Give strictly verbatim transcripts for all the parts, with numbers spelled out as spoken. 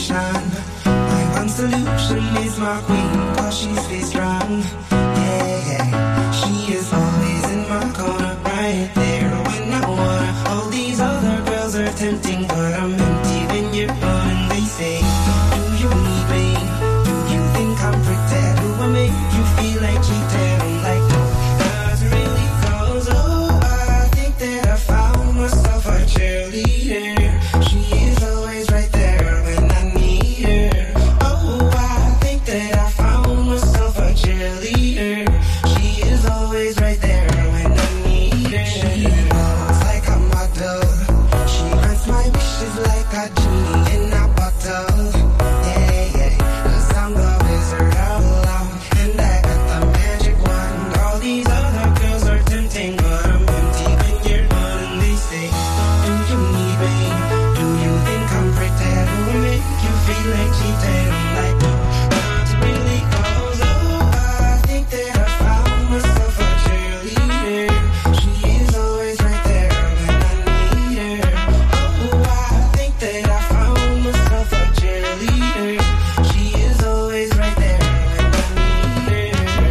sensation. My one solution is my queen, cause she's very strong. Yeah, yeah. She is always in my corner, right there when I wanna. All these other girls are tempting, but I'm empty when you're gone. And they say, do you need me? Do you think I'm pretty? Do I make you feel like cheating? I'm like, no, not really, cause oh, I think that I found myself a cheerleader. She is always right there when I need her. Oh, I think that I found myself a cheerleader. She is always right there when I need her. She looks like a model. She grants my wishes like a genie in a bottle. Yeah, yeah, 'cause I'm the wizard of love, and I got the magic wand. All these other girls are tempting, but I'm empty when you're gone. And they say, do you need me? Do you think I'm pretty? Do I make you feel like cheating? I'm like, no, not really, 'cause oh, I think that I found myself a cheerleader. She is always right there when I need her. Oh, I think that I found myself a cheerleader. She is always right there when I need her.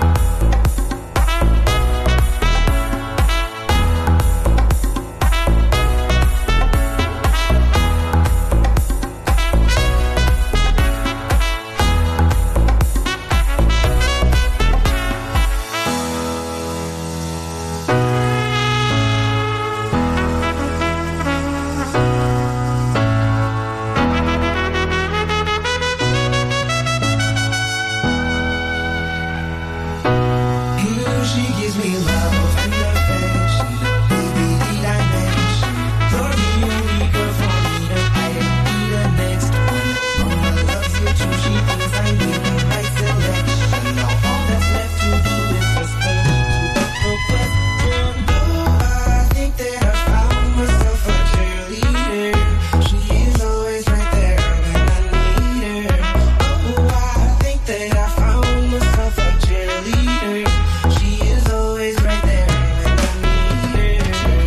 Mm, she gives me love and affection. Baby, need I mention? You're the only girl for me to I don't be the next one. Mama loves you too. She thinks I need the right selection. Now all that's left to do is respond to the question. Oh, I think that I found myself a cheerleader. She is always right there when I need her. Oh, I think that I found myself a cheerleader. She is always right there when I need her.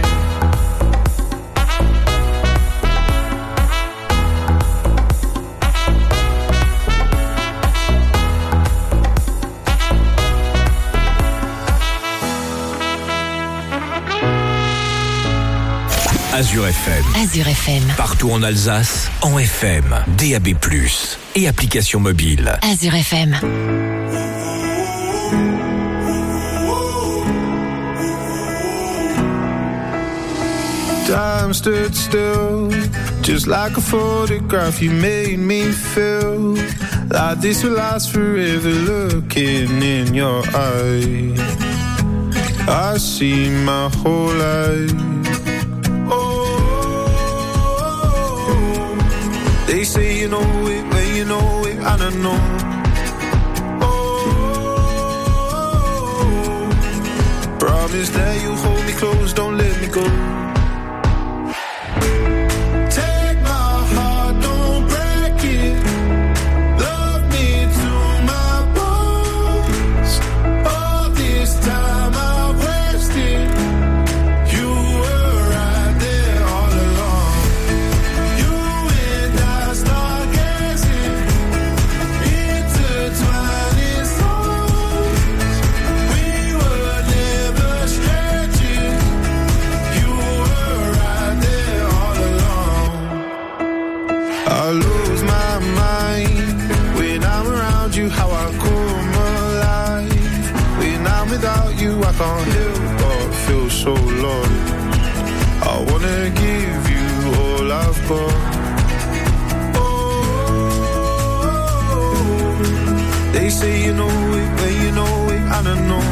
Azure F M. Azure F M. Partout en Alsace, en F M, D A B plus, et application mobile. Azure F M. Time stood still, just like a photograph. You made me feel like this will last forever. Looking in your eyes, I see my whole life. Oh, they say you know it when you know it, I don't know. Oh, promise that you hold me close, don't let me go. I can't help but feel so lost. I wanna give you all I've got. Oh, they say you know it when you know it, I don't know.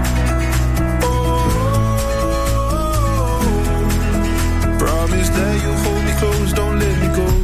Oh, promise that you'll hold me close, don't let me go.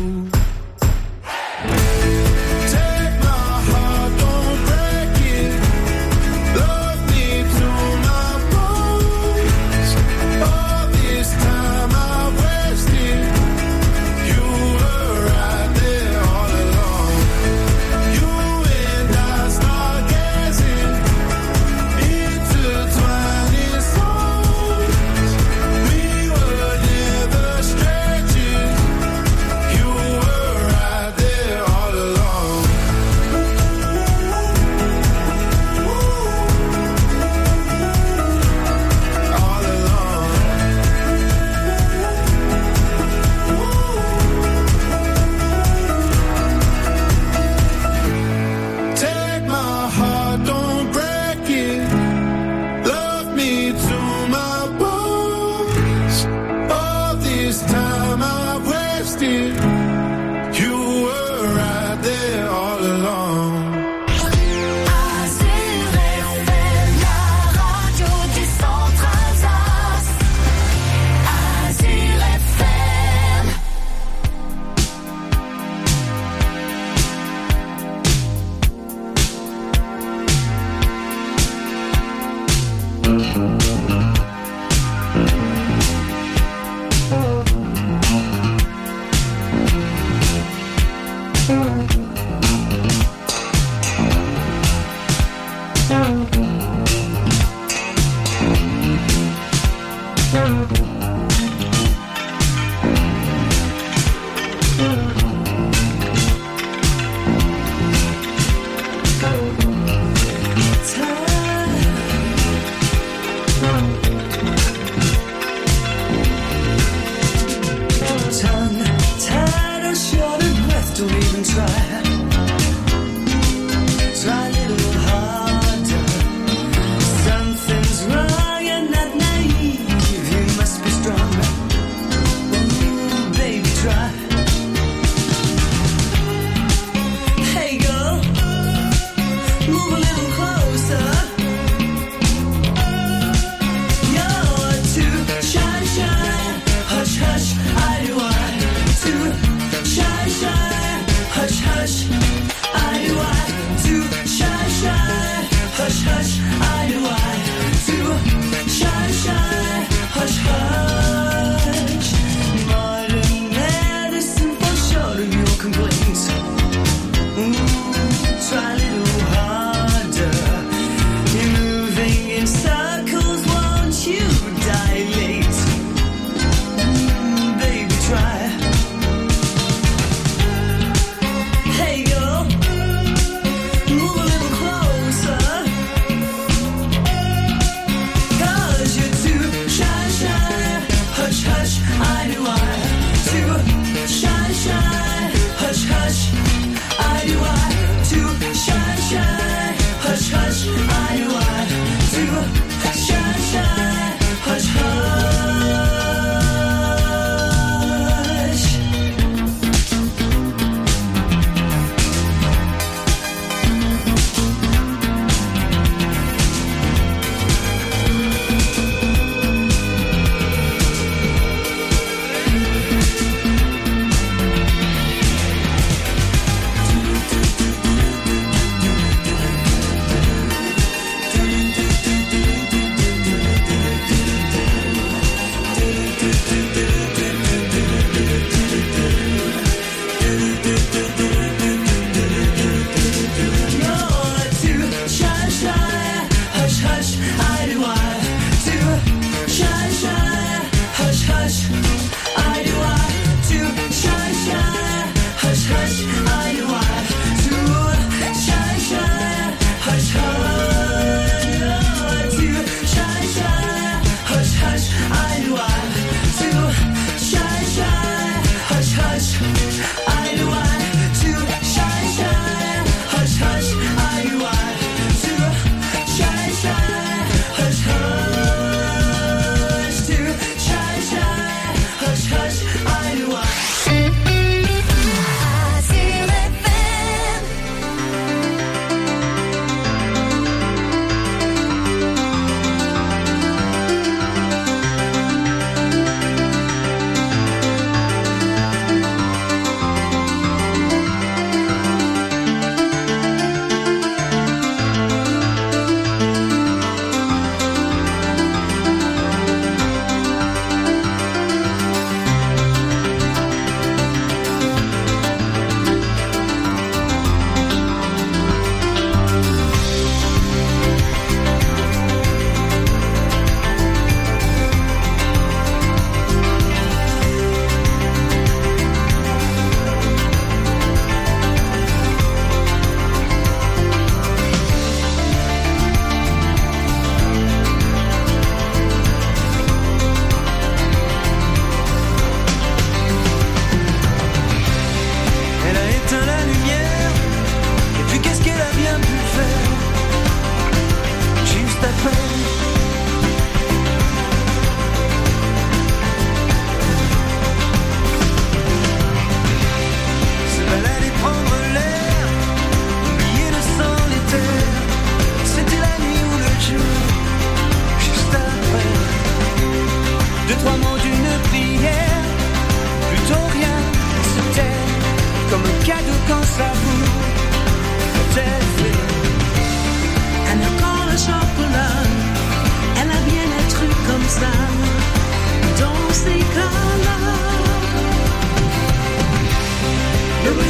It was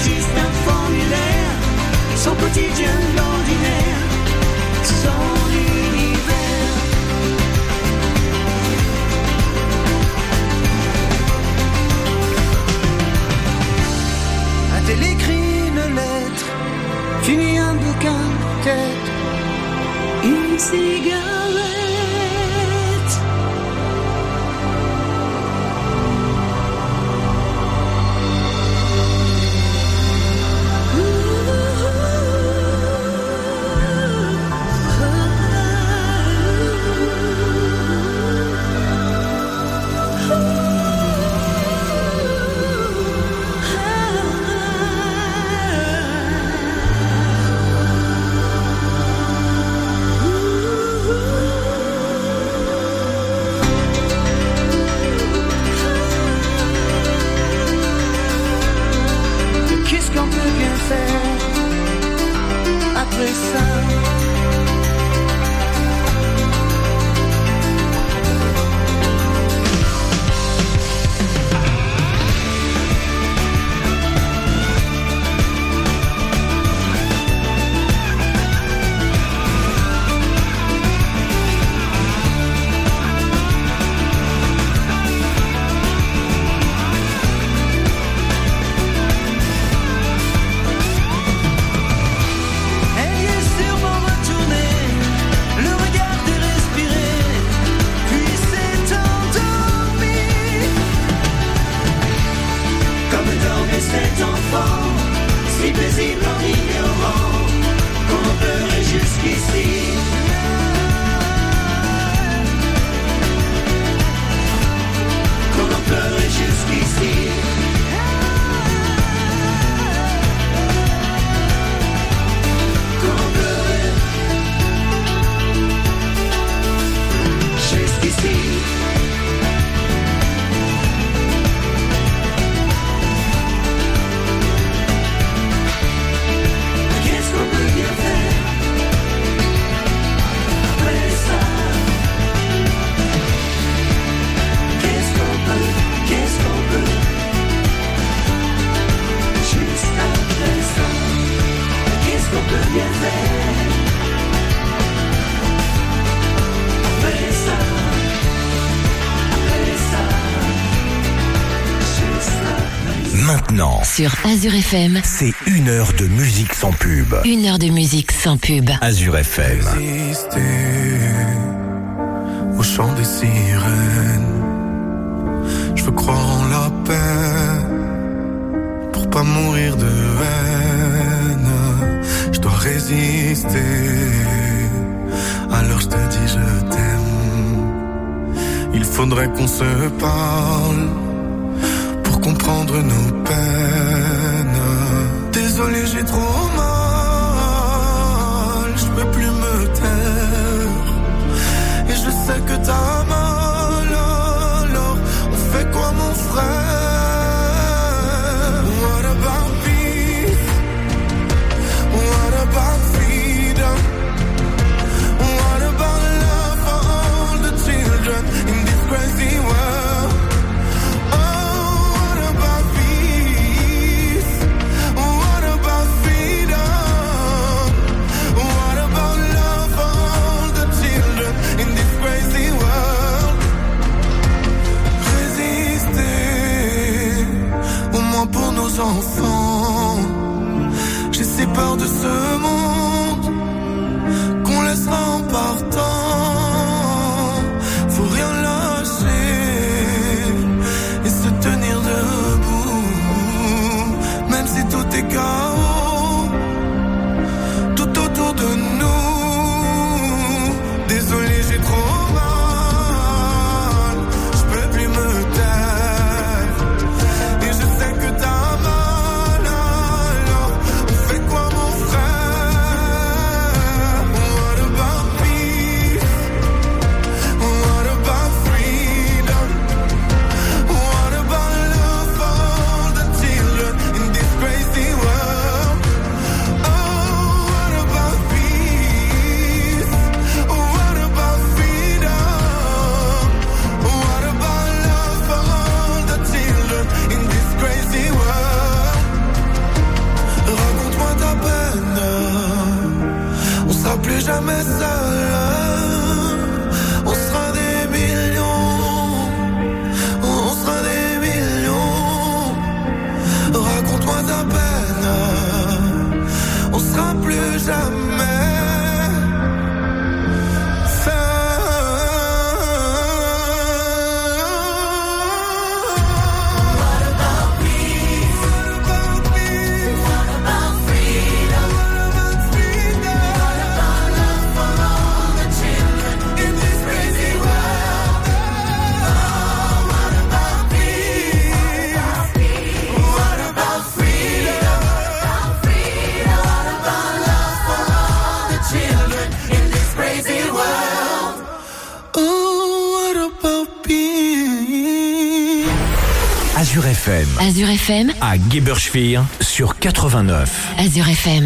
juste un formulaire, son quotidien d'ordinaire, son univers. A-t-elle écrit une lettre, fini un bouquin, peut-être une cigarette? Après ça, Maintenant, sur Azur F M, c'est une heure de musique sans pub. Une heure de musique sans pub. Azur F M. Résister au chant des sirènes. Je veux croire en la paix pour pas mourir de haine. Je dois résister. Alors je te dis je t'aime. Il faudrait qu'on se parle pour comprendre nos peines. Désolé, j'ai trop mal, je peux plus me taire. Et je sais que t'as mal, alors on fait quoi mon frère? What about peace? What about freedom? What about love for all the children in this crazy world? Pour nos enfants, j'ai si peur de ce monde qu'on laissera en partant. Faut rien lâcher et se tenir debout, même si tout est chaos tout autour de nous. Désolé, j'ai trop mal, je peux plus me taire. Et je sais que t'as mal, alors on fait quoi mon frère? plus jamais seul. On sera des millions, on sera des millions. Raconte-moi ta peine, on sera plus jamais. Azure F M. Azure F M. À Geberschwir sur quatre-vingt-neuf. Azure F M.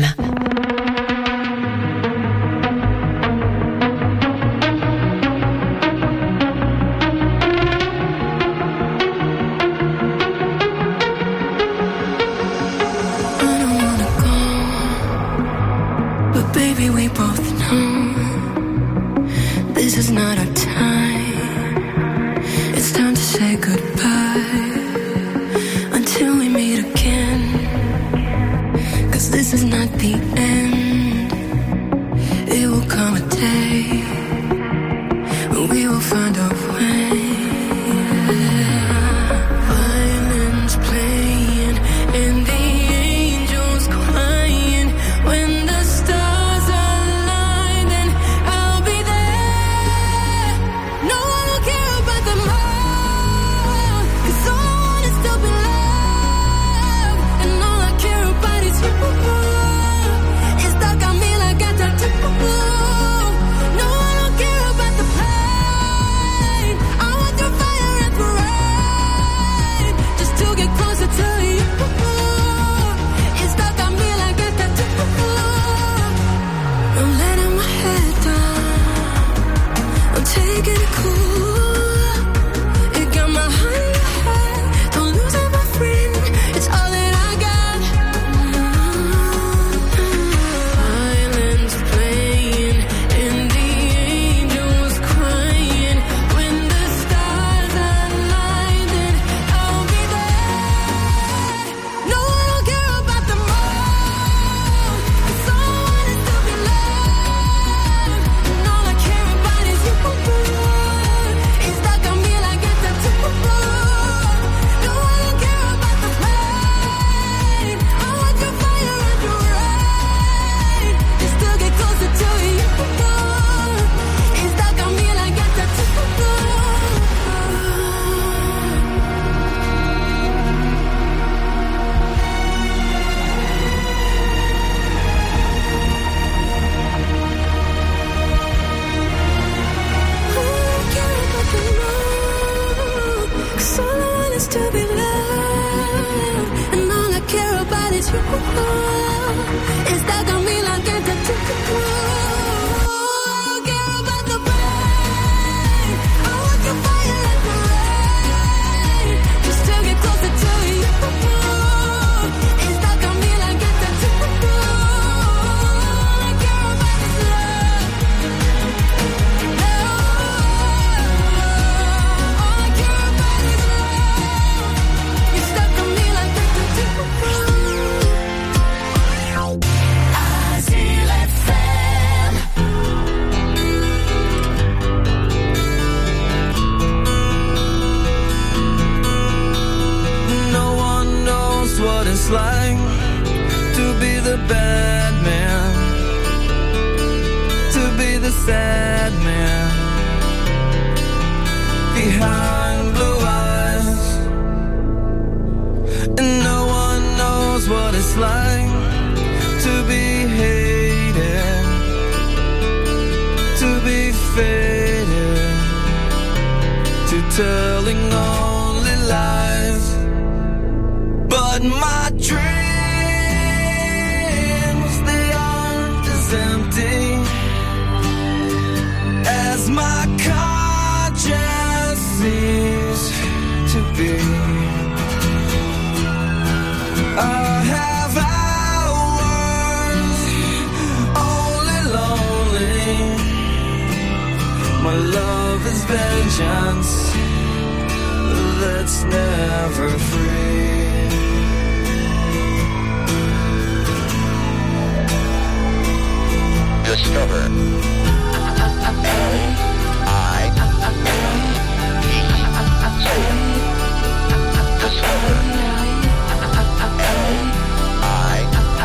I have hours, only lonely love is vengeance that's never free. Discover. I. Discover. I.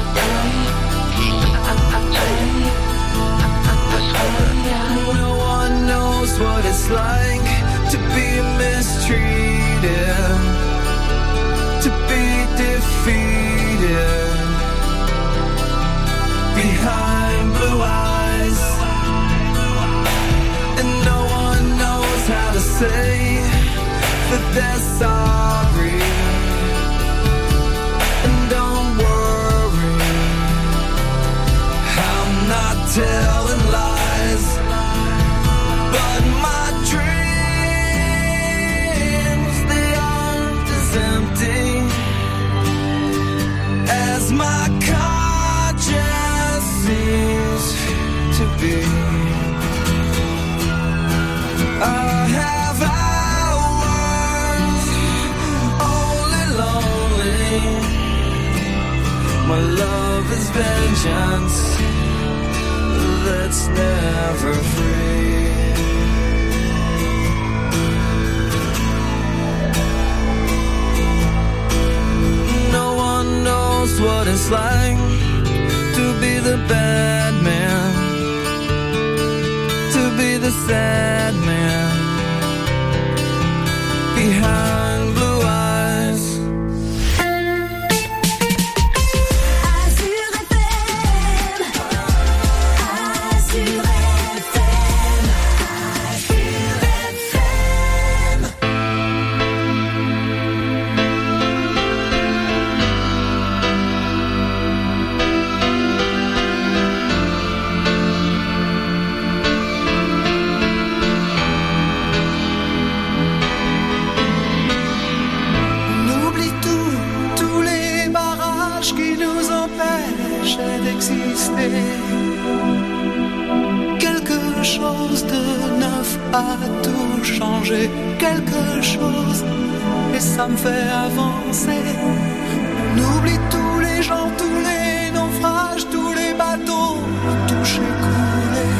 No one knows what it's like to be mistreated, to be defeated behind blue eyes, and no one knows how to say that they're sorry. And don't worry, I'm not telling lies, but my dreams, they aren't as empty as my conscience seems to be. I have hours only lonely. My love is vengeance that's never free. No one knows what it's like to be the bad man, to be the sad man behind blue eyes. Azure F M, Azure F M, Azure F M. On oublie tout, tous les barrages qui nous empêchent d'exister. Quelque chose de neuf a tout changé, quelque chose, et ça me fait avancer. On oublie tous les gens, tous les naufrages, tous les bateaux touchés, coulés.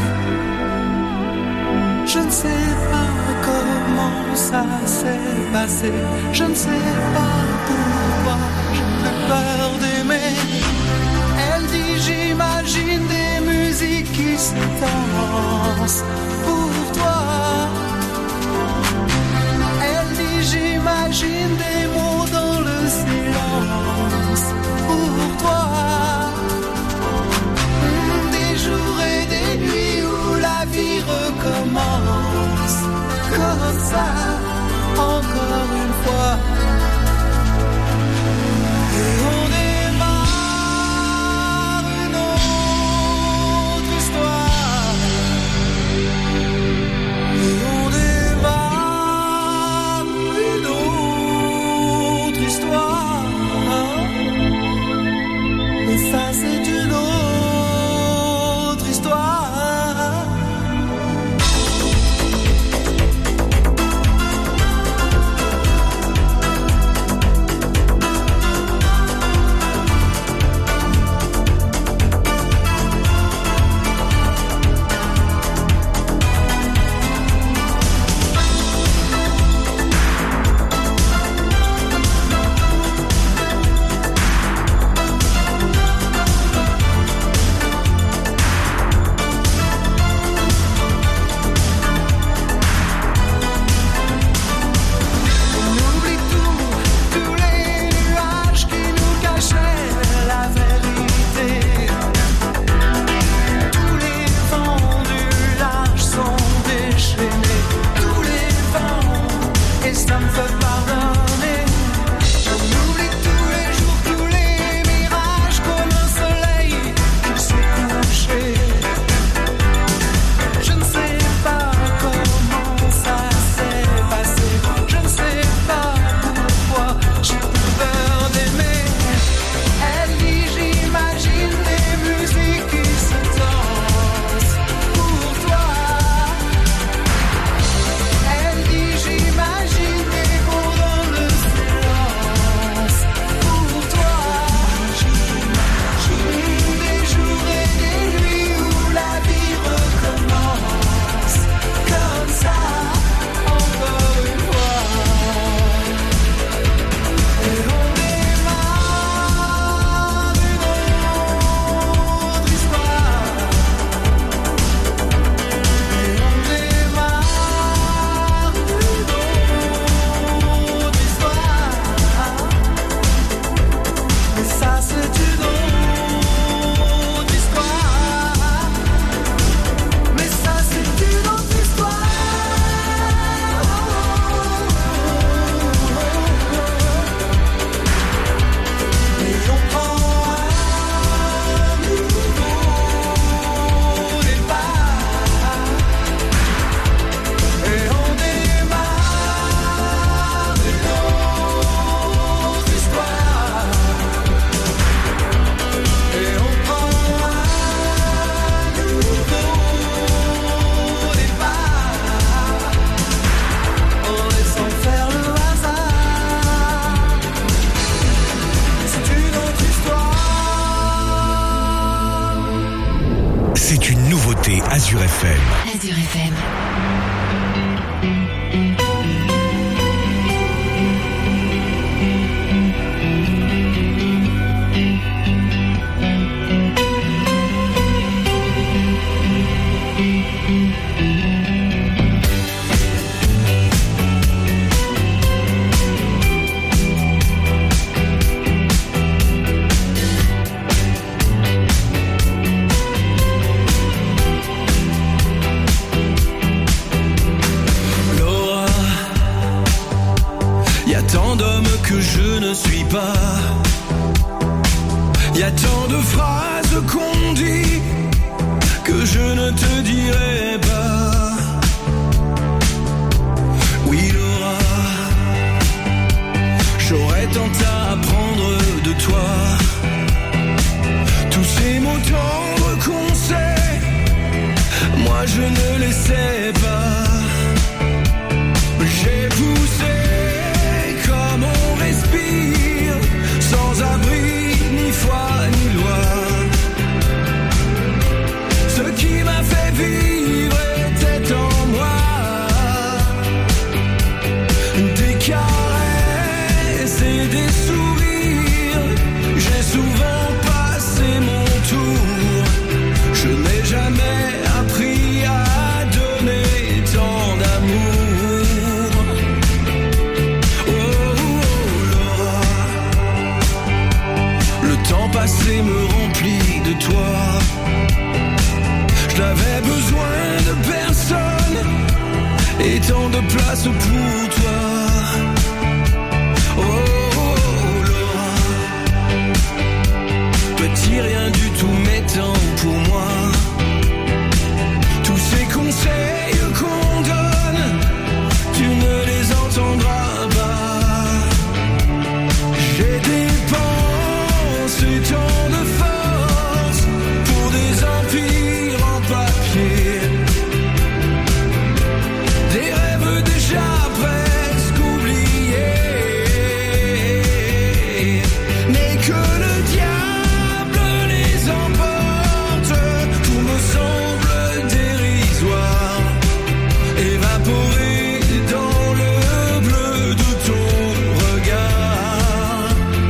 Je ne sais pas comment ça s'est passé, je ne sais pas pourquoi j'ai plus peur d'aimer. Elle dit j'imagine des musiques qui se dansent pour toi. Elle dit j'imagine des mots dans le silence pour toi. Des jours et des nuits où la vie recommence comme ça, encore une fois. Et on démarre une autre histoire. c'est une nouveauté Azure F M. Azure F M. Que je ne suis pas. Y a tant de phrases qu'on dit que je ne te dirai pas. Oui Laura, j'aurais tant à apprendre de toi. Tous ces mots tendres qu'on sait, moi je ne les sais pas. J'ai poussé comme on respire, sans abri, ni foi, ni loi. Ce qui m'a fait vivre était en moi. Des caresses et des sourires, j'ai souvent passé mon tour. Je n'ai jamais appris à donner tant d'amour. Passé me remplit de toi. Je n'avais besoin de personne et tant de place pour toi. Oh, oh, oh Laura, petit rien du tout mais tant pour moi. Tous ces conseils qu'on donne, tu ne les entendras pas. J'ai dépensé tant de force pour des empires en papier, des rêves déjà presque oubliés, mais que le diable les emporte, tout me semble dérisoire, évaporé dans le bleu de ton regard.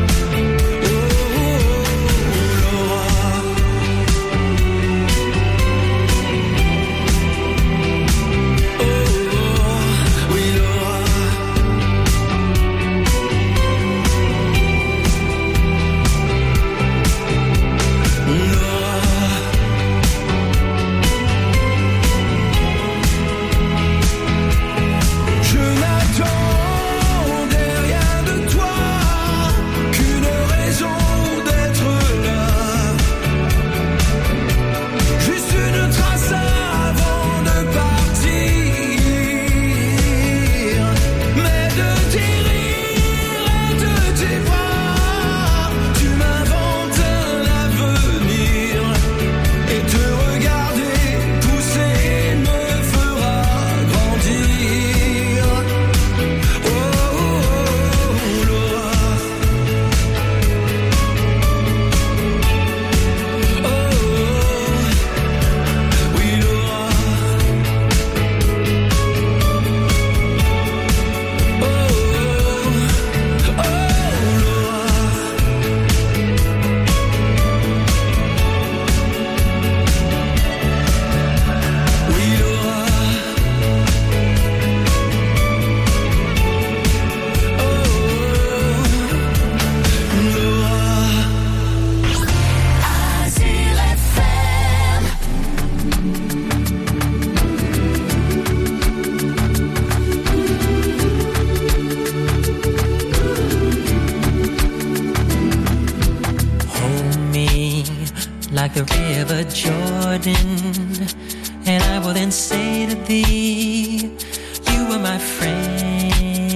like the river Jordan, and I will then say to thee, you are my friend.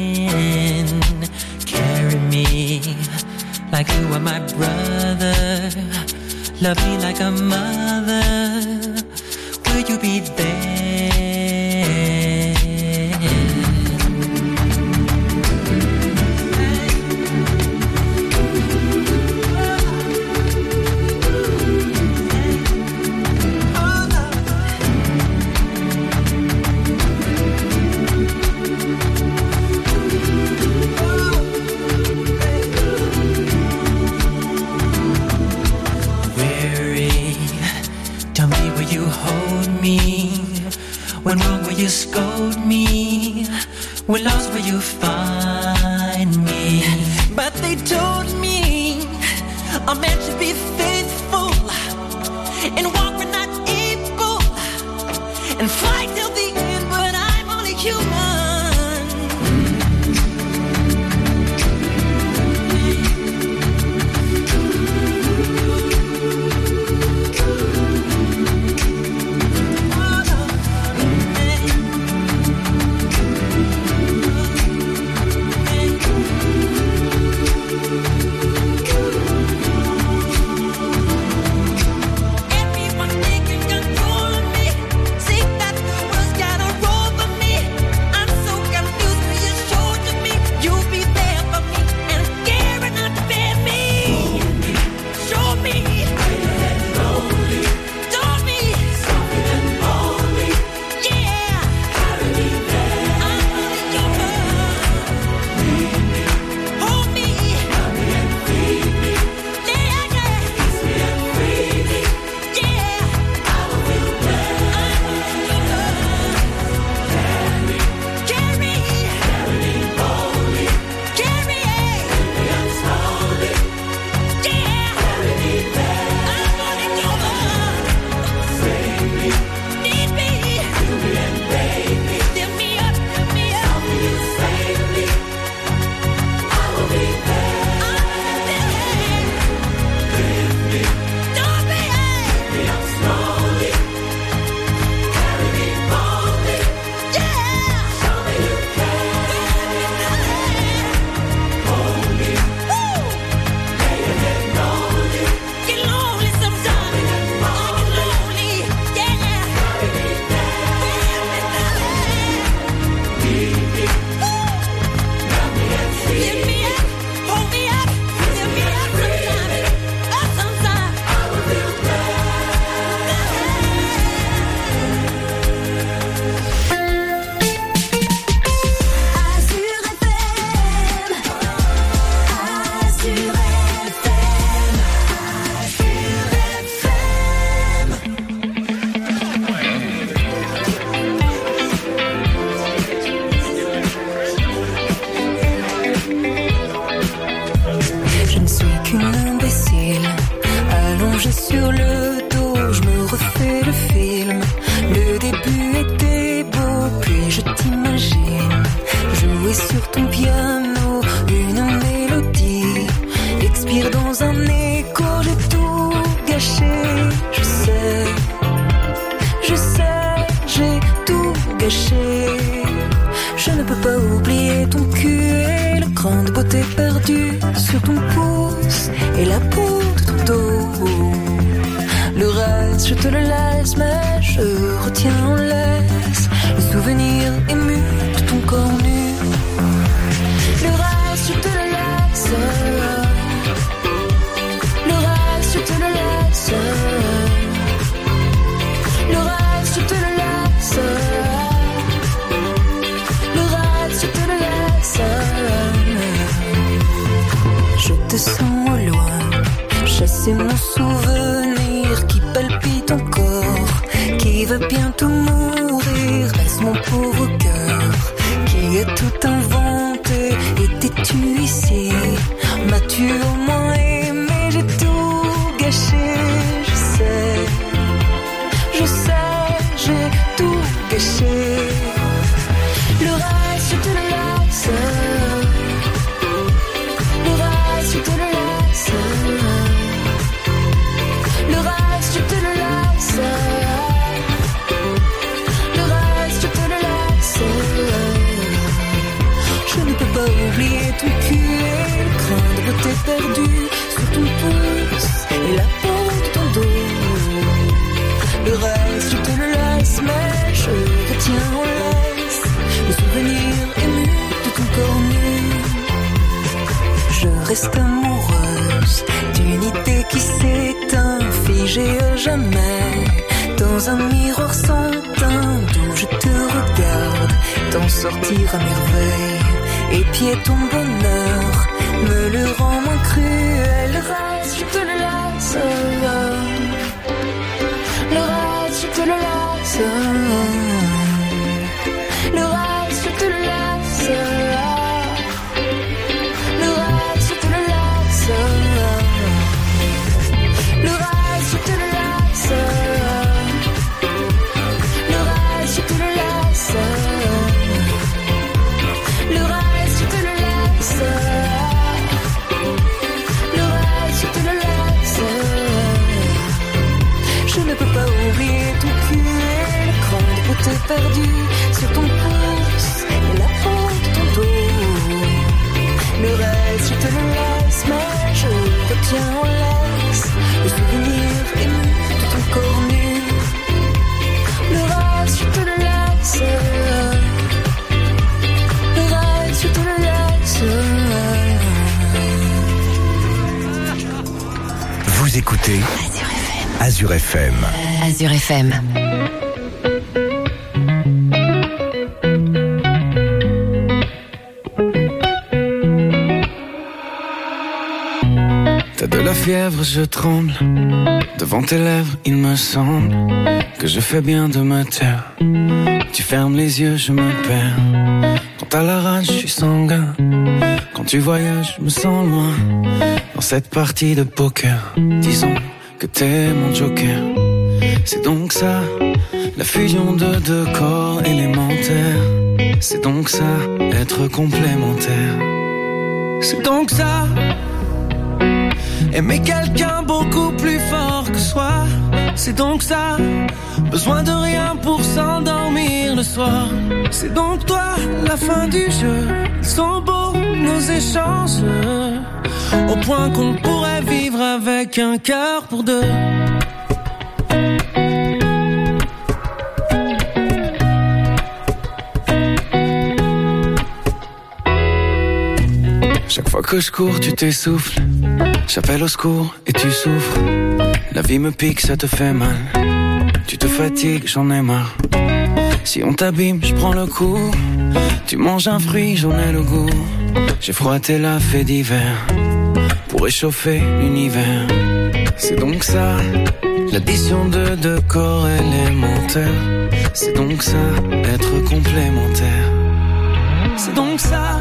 Carry me like you are my brother, love me like a mother. Will you be there? Oh When wrong will you scold me? When lost will you find me? But they told me a man should be faithful and walk when not able and fight till the end, but I'm only human. Reste amoureuse d'une idée qui s'éteint, figée à jamais dans un miroir sans teint d'où je te regarde t'en sortir à merveille. Épier ton bonheur me le rend moins cruel. Le reste, je te le laisse. Le reste, je te le laisse. rester perdu sur ton pouce et la peau de ton dos. Le reste, je te le laisse, mais je retiens en laisse le souvenir ému de ton corps nu. Le reste, je te le laisse. Le reste, je te le laisse. Vous écoutez Azure F M. Azure F M. T'as de la fièvre, je tremble. Devant tes lèvres, il me semble que je fais bien de me taire. Tu fermes les yeux, je me perds. Quand t'as la rage, je suis sanguin. Quand tu voyages, je me sens loin. Dans cette partie de poker, disons que t'es mon joker. C'est donc ça, la fusion de deux corps élémentaires. C'est donc ça, être complémentaire. C'est donc ça, aimer quelqu'un beaucoup plus fort que soi. C'est donc ça, besoin de rien pour s'endormir le soir. C'est donc toi, la fin du jeu. Ils sont beaux nos échanges, au point qu'on pourrait vivre avec un cœur pour deux. Chaque fois que je cours, tu t'essouffles. J'appelle au secours et tu souffres. La vie me pique, ça te fait mal. Tu te fatigues, j'en ai marre. Si on t'abîme, je prends le coup. Tu manges un fruit, j'en ai le goût. J'ai froissé la fée d'hiver pour réchauffer l'univers. C'est donc ça, l'addition de deux corps élémentaires. C'est donc ça, être complémentaire. C'est donc ça,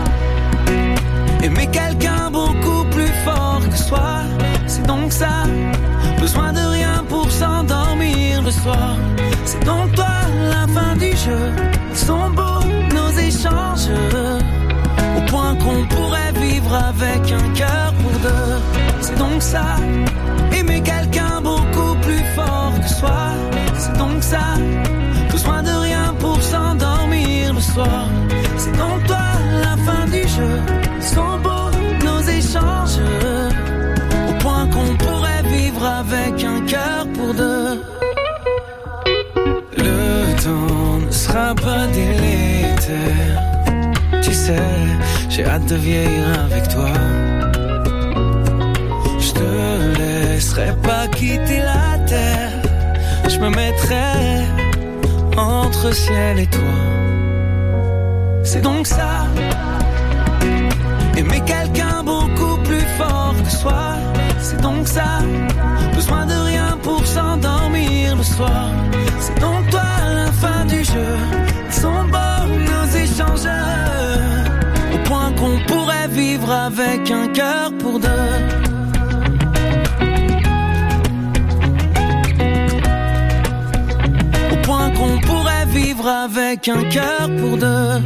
aimer quelqu'un beaucoup plus fort que soi. C'est donc ça, besoin de rien pour s'endormir le soir. C'est donc toi, la fin du jeu. Ils sont beaux nos échanges, au point qu'on pourrait vivre avec un cœur pour deux. C'est donc ça, aimer quelqu'un beaucoup plus fort que soi. C'est donc ça, besoin de rien pour s'endormir le soir. C'est donc toi, la fin du jeu. Ils sont beaux nos échanges, au point qu'on pourrait vivre avec un cœur pour deux. Le temps ne sera pas délétère. Tu sais, j'ai hâte de vieillir avec toi. Je te laisserai pas quitter la terre. Je me mettrai entre ciel et toi. C'est donc ça, aimer quelqu'un beaucoup plus fort que soi. C'est donc ça, besoin de rien pour s'endormir le soir. C'est donc toi, la fin du jeu. Ils sont beaux nos échanges, au point qu'on pourrait vivre avec un cœur pour deux. Au point qu'on pourrait vivre avec un cœur pour deux.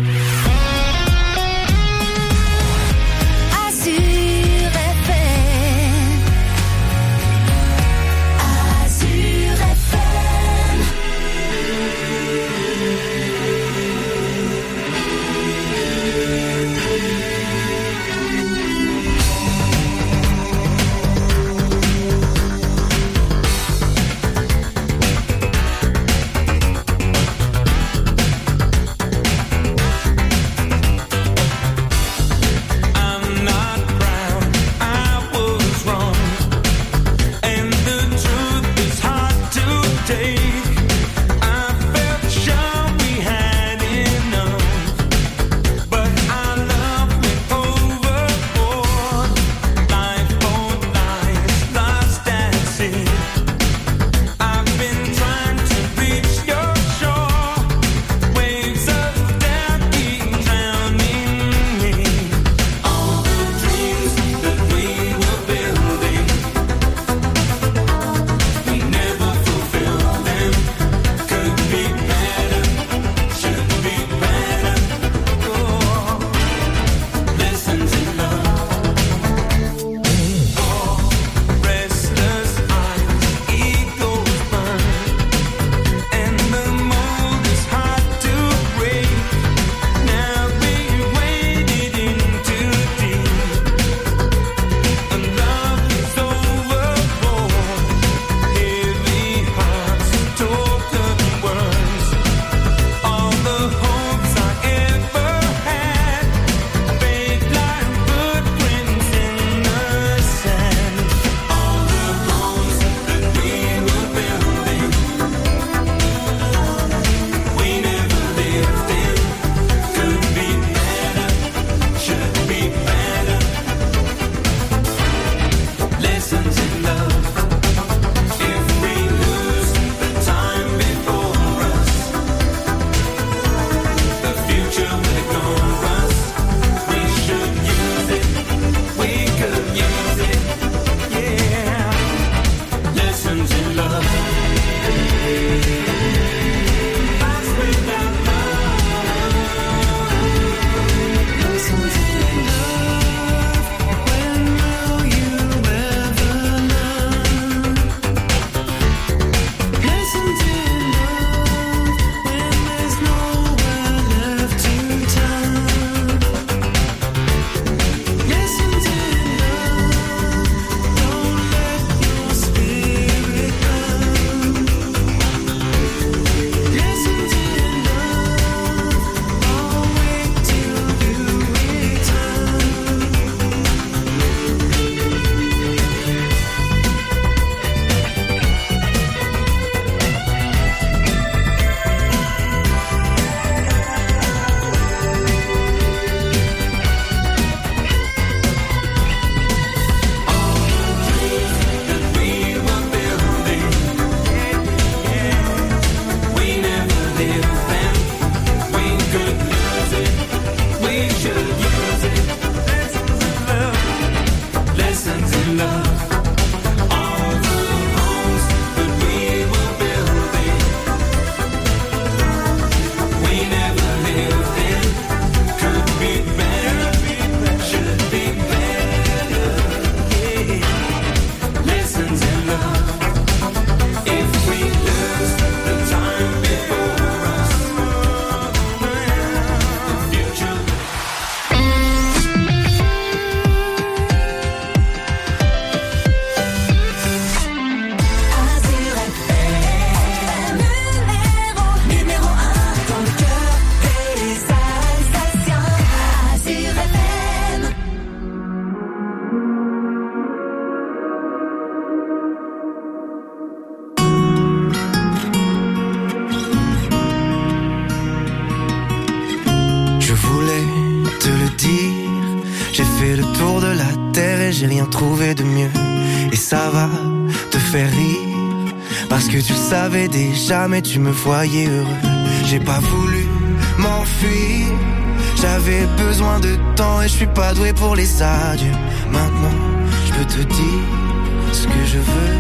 j'ai rien trouvé de mieux. Et ça va te faire rire, parce que tu le savais déjà, mais tu me voyais heureux. J'ai pas voulu m'enfuir, j'avais besoin de temps et je suis pas doué pour les adieux. Maintenant, je peux te dire ce que je veux.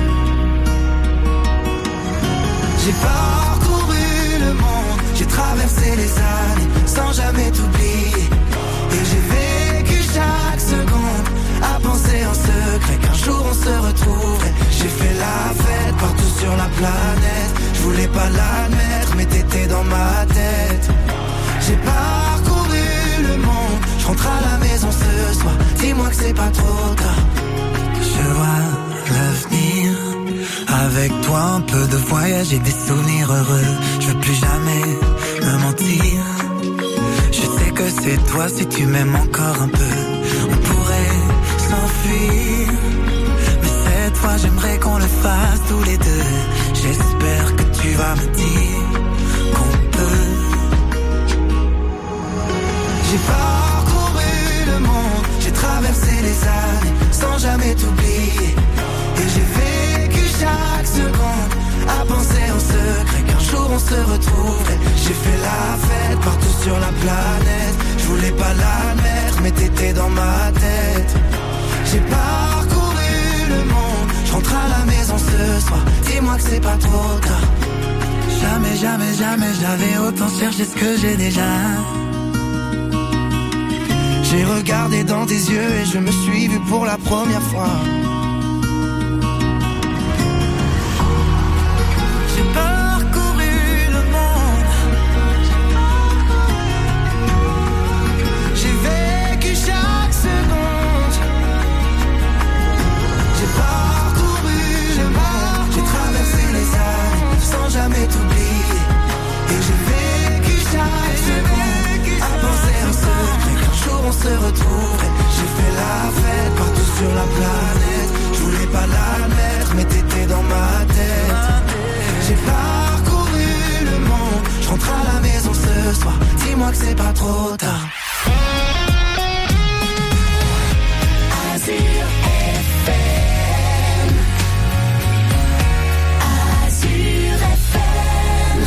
J'ai parcouru le monde, j'ai traversé les années sans jamais t'oublier. Et j'ai vécu chaque seconde à penser en secret qu'un jour on se retrouverait. J'ai fait la fête partout sur la planète, je voulais pas l'admettre mais t'étais dans ma tête. J'ai parcouru le monde, je rentre à la maison ce soir, dis-moi que c'est pas trop tard. Je vois l'avenir, avec toi un peu de voyage et des souvenirs heureux. Je veux plus jamais me mentir, je sais que c'est toi si tu m'aimes encore un peu. On pourrait s'enfuir, mais cette fois j'aimerais qu'on le fasse tous les deux. J'espère que tu vas me dire qu'on peut. J'ai parcouru le monde, j'ai traversé les années sans jamais t'oublier. Et j'ai vécu chaque seconde à penser en secret qu'un jour on se retrouverait. J'ai fait la fête partout sur la planète, je voulais pas l'admettre mais t'étais dans ma tête. J'ai parcouru le monde, je rentre à la maison ce soir, dis-moi que c'est pas trop tard. Jamais, jamais, jamais j'avais autant cherché ce que j'ai déjà. J'ai regardé dans tes yeux et je me suis vu pour la première fois. J'ai parcouru le monde, j'ai vécu chaque seconde. J'ai parcouru le monde, j'ai traversé les années sans jamais t'oublier. Et j'ai vécu chaque seconde à penser en secret qu'un jour on se retrouverait. J'ai fait la fête partout sur la planète, je voulais pas l'admettre mais t'étais dans ma tête. J'ai parcouru le monde, je rentre à la maison ce soir, dis-moi que c'est pas trop tard. Azur F M, Azur F M.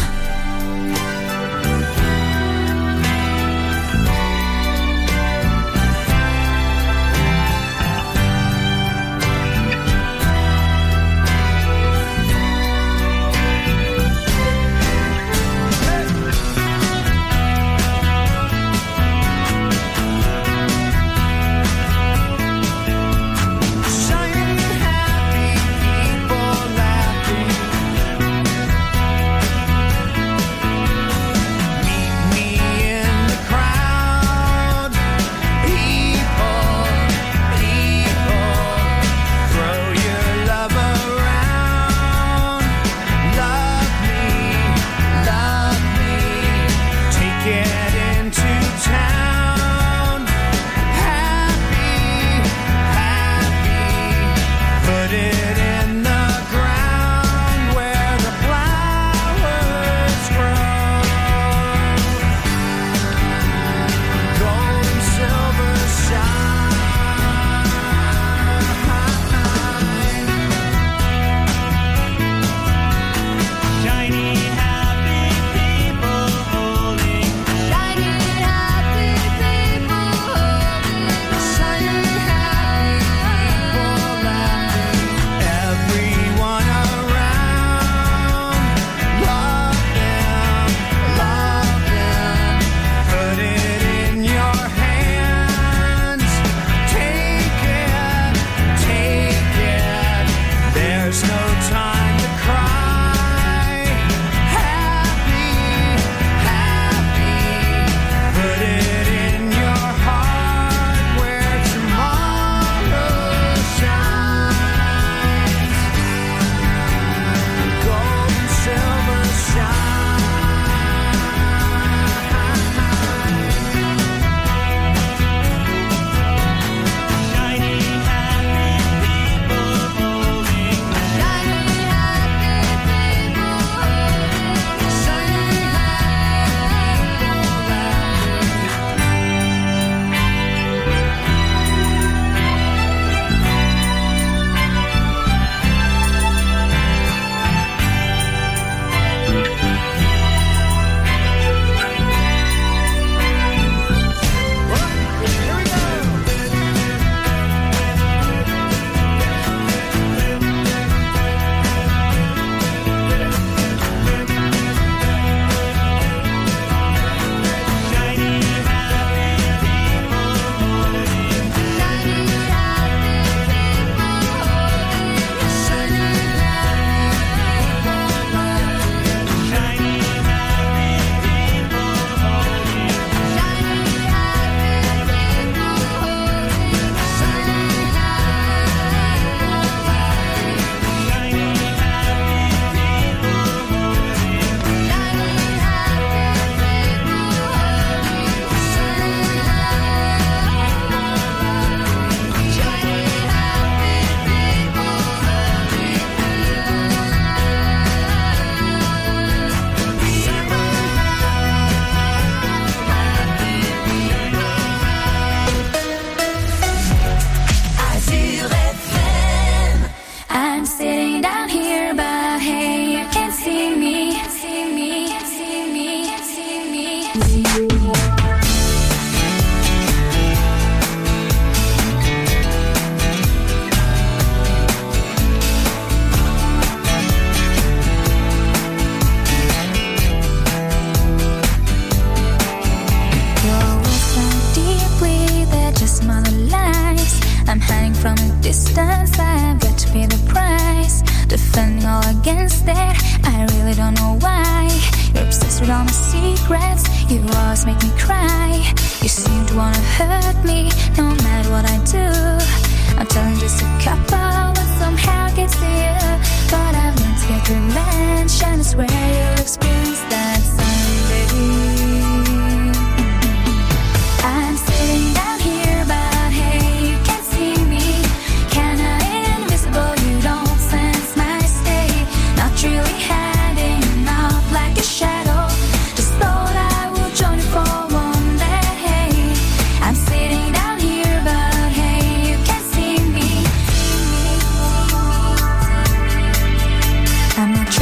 against it. I really don't know why. You're obsessed with all my secrets. You always make me cry. You seem to wanna hurt me, no matter what I do. I'm telling just a couple, but somehow gets to you. But I've learned to get revenge, and I swear you'll experience that someday.